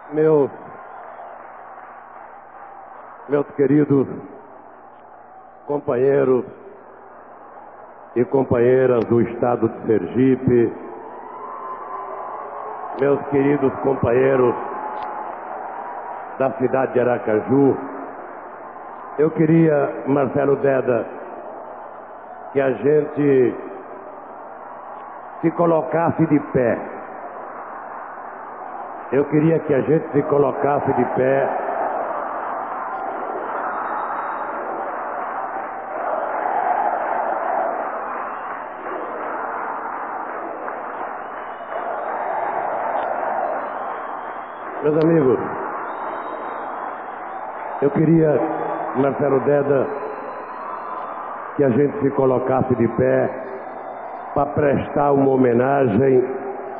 Meus queridos companheiros e companheiras do Estado de Sergipe, meus queridos companheiros da cidade de Aracaju, eu queria, Marcelo Deda, que a gente se colocasse de pé. Eu queria que a gente se colocasse de pé. Meus amigos, eu queria, Marcelo Deda, que a gente se colocasse de pé para prestar uma homenagem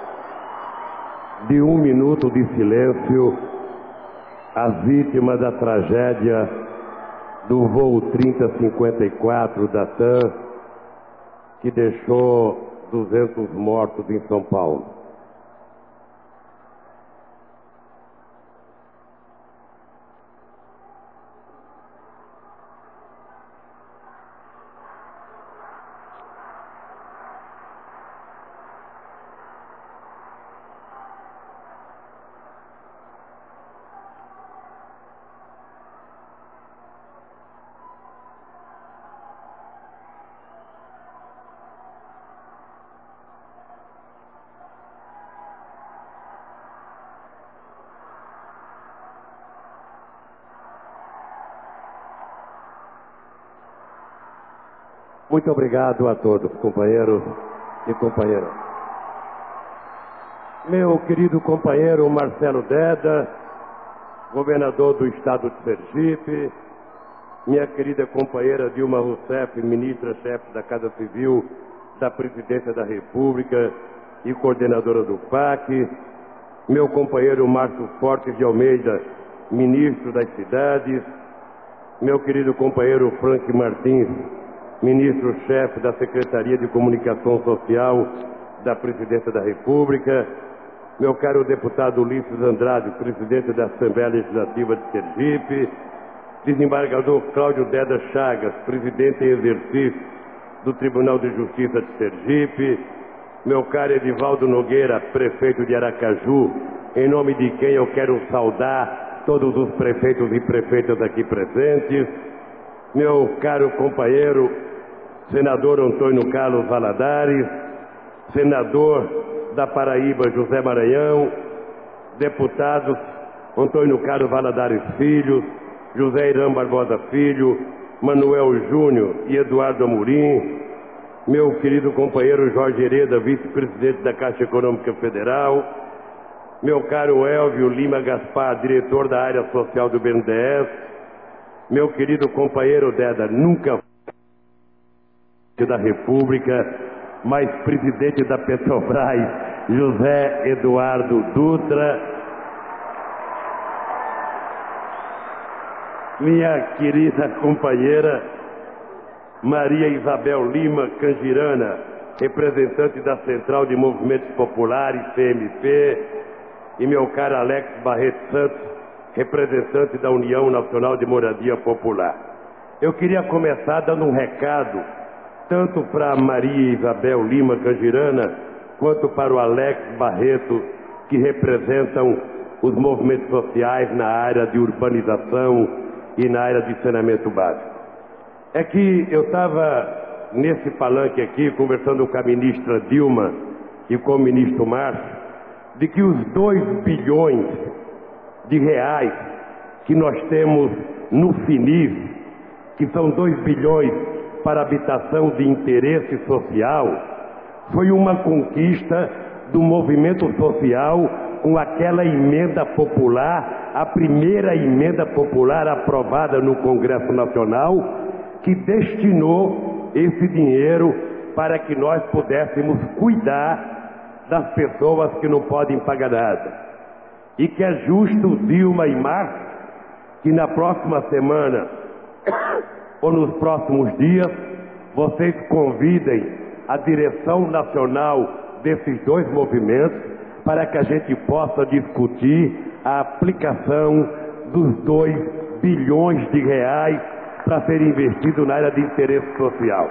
de 1 minuto de silêncio às vítimas da tragédia do voo 3054 da TAM, que deixou 200 mortos em São Paulo. Muito obrigado a todos, companheiros e companheiras. Meu querido companheiro Marcelo Deda, governador do Estado de Sergipe, minha querida companheira Dilma Rousseff, ministra-chefe da Casa Civil da Presidência da República e coordenadora do PAC, meu companheiro Márcio Fortes de Almeida, ministro das Cidades, meu querido companheiro Frank Martins, ministro-chefe da Secretaria de Comunicação Social da Presidência da República, meu caro deputado Ulisses Andrade, presidente da Assembleia Legislativa de Sergipe, desembargador Cláudio Deda Chagas, presidente em exercício do Tribunal de Justiça de Sergipe, meu caro Edivaldo Nogueira, prefeito de Aracaju, em nome de quem eu quero saudar todos os prefeitos e prefeitas aqui presentes, meu caro companheiro, senador Antônio Carlos Valadares, senador da Paraíba José Maranhão, deputados Antônio Carlos Valadares Filho, José Irã Barbosa Filho, Manuel Júnior e Eduardo Amorim, meu querido companheiro Jorge Hereda, vice-presidente da Caixa Econômica Federal, meu caro Elvio Lima Gaspar, diretor da área social do BNDES, meu querido companheiro Deda, nunca da República, mas presidente da Petrobras, José Eduardo Dutra, minha querida companheira Maria Isabel Lima Cangirana, representante da Central de Movimentos Populares, CMP, e meu caro Alex Barreto Santos, representante da União Nacional de Moradia Popular. Eu queria começar dando um recado, tanto para Maria Isabel Lima Cangirana, quanto para o Alex Barreto, que representam os movimentos sociais na área de urbanização e na área de saneamento básico. É que eu estava nesse palanque aqui, conversando com a ministra Dilma e com o ministro Márcio, de que os 2 bilhões de reais que nós temos no FINIS, que são 2 bilhões para habitação de interesse social, foi uma conquista do movimento social com aquela emenda popular, a primeira emenda popular aprovada no Congresso Nacional, que destinou esse dinheiro para que nós pudéssemos cuidar das pessoas que não podem pagar nada. E que é justo, Dilma e Márcio, que na próxima semana ou nos próximos dias vocês convidem a direção nacional desses 2 movimentos para que a gente possa discutir a aplicação dos 2 bilhões de reais para ser investido na área de interesse social.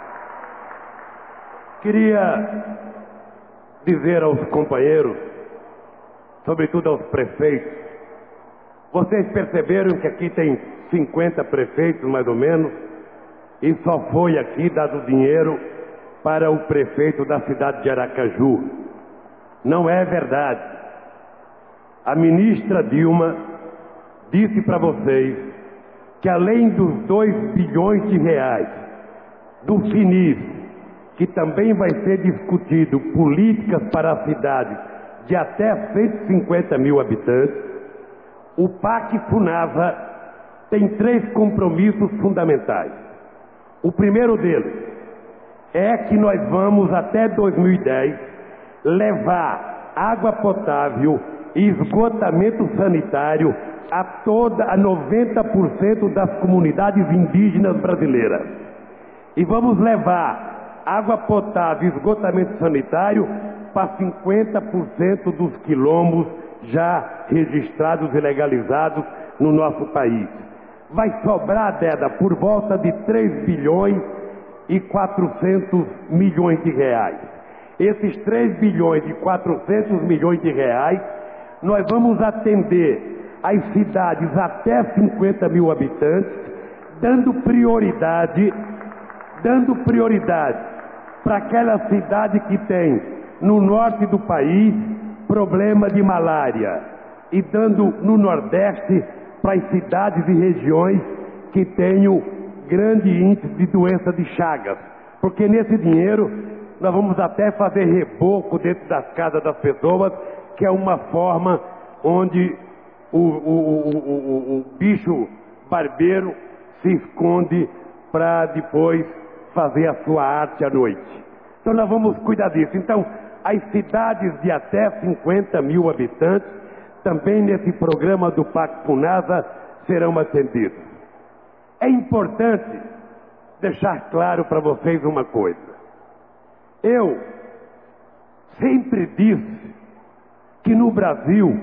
Queria dizer aos companheiros, sobretudo aos prefeitos, vocês perceberam que aqui tem 50 prefeitos, mais ou menos, e só foi aqui dado dinheiro para o prefeito da cidade de Aracaju. Não é verdade. A ministra Dilma disse para vocês que além dos 2 bilhões de reais do FINIS, que também vai ser discutido políticas para a cidade de até 150 mil habitantes, o PAC FUNASA tem 3 compromissos fundamentais. O primeiro deles é que nós vamos até 2010 levar água potável e esgotamento sanitário a 90% das comunidades indígenas brasileiras. E vamos levar água potável e esgotamento sanitário para 50% dos quilombos já registrados e legalizados no nosso país. Vai sobrar, Deda, por volta de 3 bilhões e 400 milhões de reais. Esses 3 bilhões e 400 milhões de reais, nós vamos atender as cidades até 50 mil habitantes, dando prioridade para aquela cidade que tem no norte do país problema de malária e dando no Nordeste para as cidades e regiões que tenham grande índice de doença de Chagas, porque nesse dinheiro nós vamos até fazer reboco dentro das casas das pessoas, que é uma forma onde o bicho barbeiro se esconde para depois fazer a sua arte à noite. Então nós vamos cuidar disso. Então as cidades de até 50 mil habitantes também nesse programa do PAC FUNASA serão atendidos. É importante deixar claro para vocês uma coisa. Eu sempre disse que no Brasil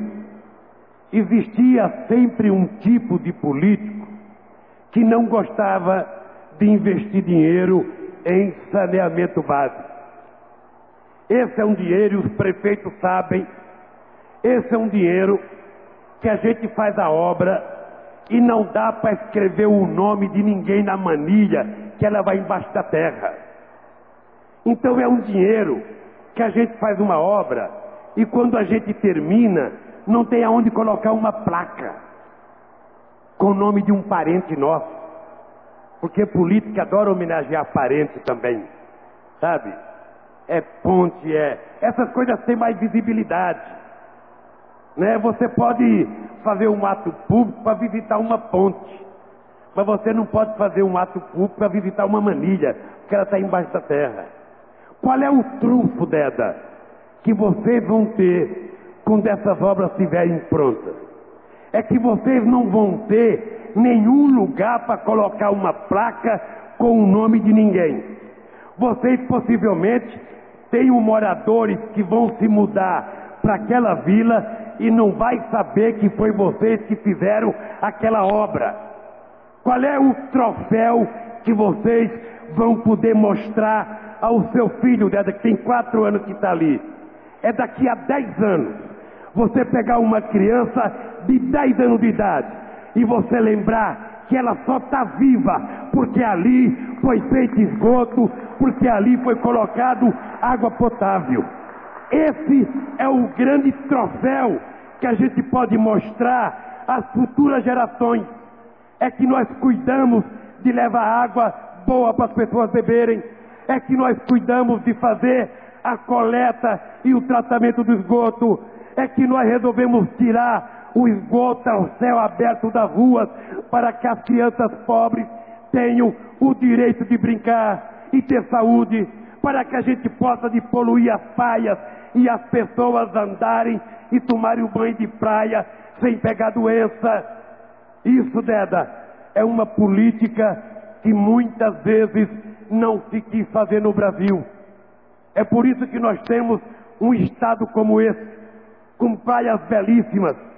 existia sempre um tipo de político que não gostava de investir dinheiro em saneamento básico. Esse é um dinheiro, e os prefeitos sabem, esse é um dinheiro que a gente faz a obra e não dá para escrever o nome de ninguém na manilha, que ela vai embaixo da terra. Então é um dinheiro que a gente faz uma obra e quando a gente termina, não tem aonde colocar uma placa com o nome de um parente nosso. Porque política adora homenagear parente também, sabe? É ponte, essas coisas têm mais visibilidade, né? Você pode fazer um ato público para visitar uma ponte, mas você não pode fazer um ato público para visitar uma manilha, porque ela está embaixo da terra. Qual é o trunfo, Deda, que vocês vão ter quando essas obras estiverem prontas? É que vocês não vão ter nenhum lugar para colocar uma placa com o nome de ninguém. Vocês possivelmente têm moradores que vão se mudar para aquela vila e não vai saber que foi vocês que fizeram aquela obra. Qual é o troféu que vocês vão poder mostrar ao seu filho, Deda, que tem 4 anos que está ali? É daqui a 10 anos, você pegar uma criança de 10 anos de idade e você lembrar que ela só está viva porque ali foi feito esgoto, porque ali foi colocado água potável. Esse é o grande troféu que a gente pode mostrar às futuras gerações. É que nós cuidamos de levar água boa para as pessoas beberem. É que nós cuidamos de fazer a coleta e o tratamento do esgoto. É que nós resolvemos tirar o esgoto ao céu aberto das ruas para que as crianças pobres tenham o direito de brincar e ter saúde, para que a gente possa despoluir as praias e as pessoas andarem e tomarem o banho de praia sem pegar doença. Isso, Deda, é uma política que muitas vezes não se quis fazer no Brasil. É por isso que nós temos um estado como esse, com praias belíssimas,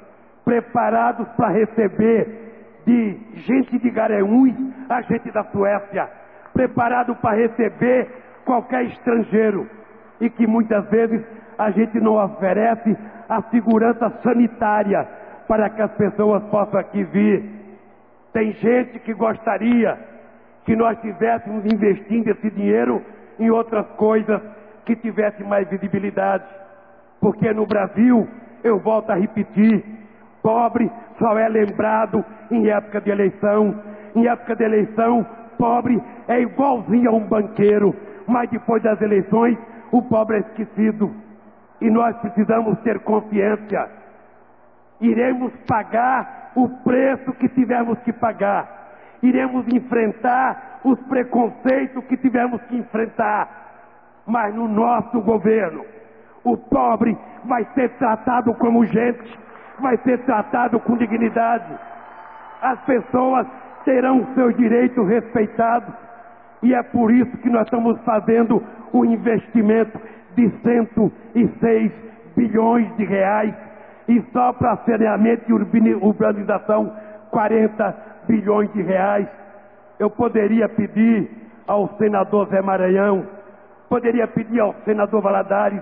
preparados para receber de gente de Garanhuns a gente da Suécia, preparado para receber qualquer estrangeiro, e que muitas vezes a gente não oferece a segurança sanitária para que as pessoas possam aqui vir. Tem gente que gostaria que nós estivéssemos investindo esse dinheiro em outras coisas que tivessem mais visibilidade, porque no Brasil, eu volto a repetir, pobre só é lembrado em época de eleição. Em época de eleição, pobre é igualzinho a um banqueiro, mas depois das eleições, o pobre é esquecido. E nós precisamos ter consciência. Iremos pagar o preço que tivermos que pagar. Iremos enfrentar os preconceitos que tivermos que enfrentar. Mas no nosso governo, o pobre vai ser tratado como gente, vai ser tratado com dignidade. As pessoas terão seus direitos respeitados. E é por isso que nós estamos fazendo um investimento de 106 bilhões de reais. E só para saneamento e urbanização, 40 bilhões de reais. Eu poderia pedir ao senador Zé Maranhão, poderia pedir ao senador Valadares,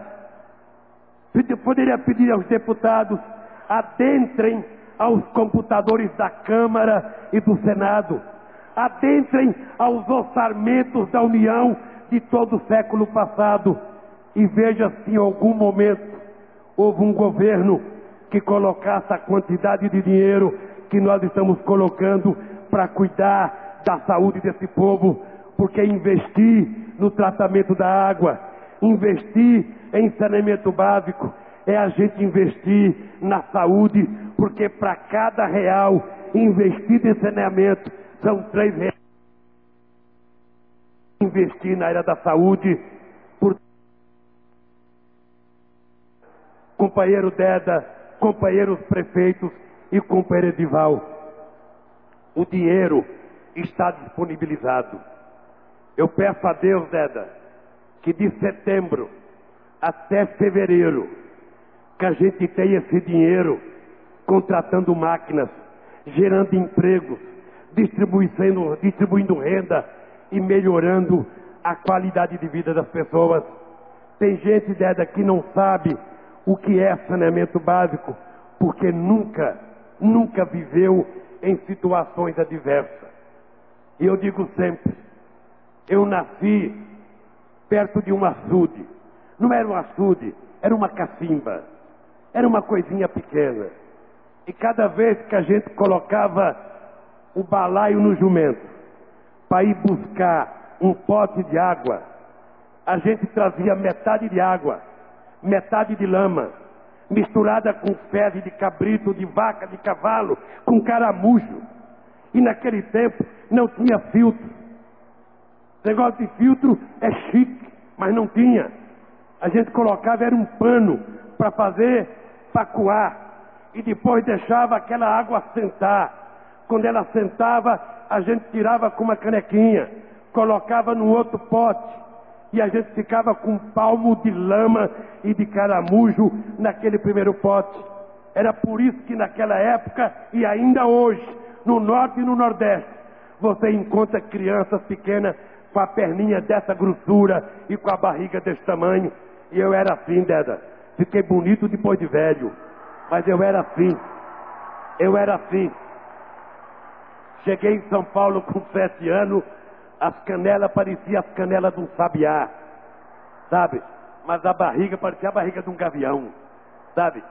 poderia pedir aos deputados, adentrem aos computadores da Câmara e do Senado, adentrem aos orçamentos da União de todo o século passado e veja se em algum momento houve um governo que colocasse a quantidade de dinheiro que nós estamos colocando para cuidar da saúde desse povo, porque investir no tratamento da água, investir em saneamento básico, é a gente investir na saúde, porque para cada real investido em saneamento, são 3 reais. Investir na área da saúde, por companheiro Deda, companheiros prefeitos e companheiro Edival, o dinheiro está disponibilizado. Eu peço a Deus, Deda, que de setembro até fevereiro, que a gente tenha esse dinheiro contratando máquinas, gerando empregos, distribuindo renda e melhorando a qualidade de vida das pessoas. Tem gente, Deda, que não sabe o que é saneamento básico, porque nunca viveu em situações adversas. E eu digo sempre, eu nasci perto de um açude. Não era um açude, era uma cacimba. Era uma coisinha pequena. E cada vez que a gente colocava o balaio no jumento para ir buscar um pote de água, a gente trazia metade de água, metade de lama, misturada com fezes de cabrito, de vaca, de cavalo, com caramujo. E naquele tempo não tinha filtro. O negócio de filtro é chique, mas não tinha. A gente colocava, era um pano para coar. E depois deixava aquela água sentar. Quando ela sentava, a gente tirava com uma canequinha, colocava no outro pote. E a gente ficava com um palmo de lama e de caramujo naquele primeiro pote. Era por isso que naquela época, e ainda hoje, no norte e no nordeste, você encontra crianças pequenas com a perninha dessa grossura e com a barriga desse tamanho. E eu era assim, Deda. Fiquei bonito depois de velho. Mas eu era assim. Eu era assim. Cheguei em São Paulo com 7 anos, as canelas pareciam as canelas de um sabiá, sabe? Mas a barriga parecia a barriga de um gavião, sabe?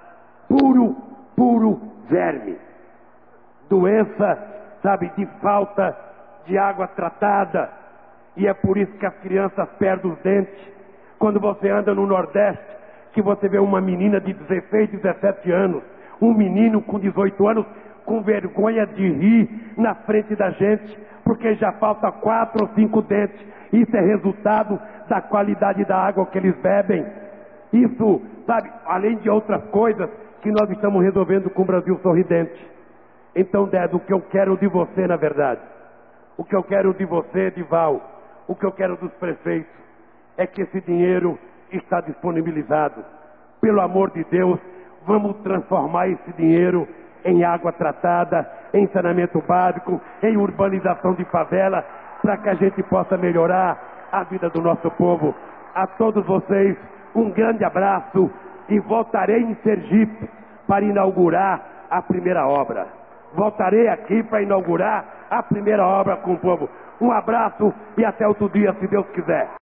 Puro verme. Doença, sabe, de falta de água tratada. E é por isso que as crianças perdem os dentes. Quando você anda no Nordeste, que você vê uma menina de 16, 17 anos, um menino com 18 anos, com vergonha de rir na frente da gente, porque já falta 4 ou 5 dentes. Isso é resultado da qualidade da água que eles bebem. Isso, sabe, além de outras coisas que nós estamos resolvendo com o Brasil Sorridente. Então, Deda, o que eu quero de você, na verdade, o que eu quero de você, Edival, o que eu quero dos prefeitos, é que esse dinheiro está disponibilizado. Pelo amor de Deus, vamos transformar esse dinheiro em água tratada, em saneamento básico, em urbanização de favela, para que a gente possa melhorar a vida do nosso povo. A todos vocês, um grande abraço e voltarei em Sergipe para inaugurar a primeira obra. Voltarei aqui para inaugurar a primeira obra com o povo. Um abraço e até outro dia, se Deus quiser.